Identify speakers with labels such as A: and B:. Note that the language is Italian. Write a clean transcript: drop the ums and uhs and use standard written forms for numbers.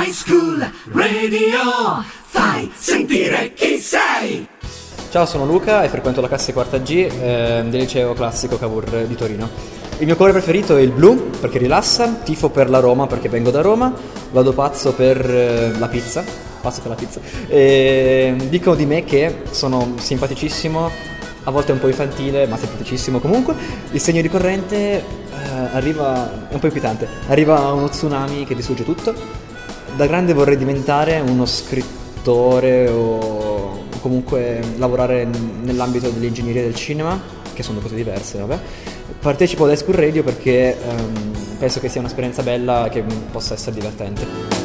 A: High School Radio, fai sentire chi sei!
B: Ciao, sono Luca e frequento la classe quarta G del liceo classico Cavour di Torino. Il mio colore preferito è il blu perché rilassa, tifo per la Roma perché vengo da Roma, vado pazzo per la pizza, e dicono di me che sono simpaticissimo, a volte un po' infantile ma simpaticissimo comunque. Il segno ricorrente arriva, è un po' inquietante, arriva uno tsunami che distrugge tutto. Da grande vorrei diventare uno scrittore o comunque lavorare nell'ambito dell'ingegneria del cinema, che sono cose diverse, vabbè. Partecipo ad High School Radio perché penso che sia un'esperienza bella che possa essere divertente.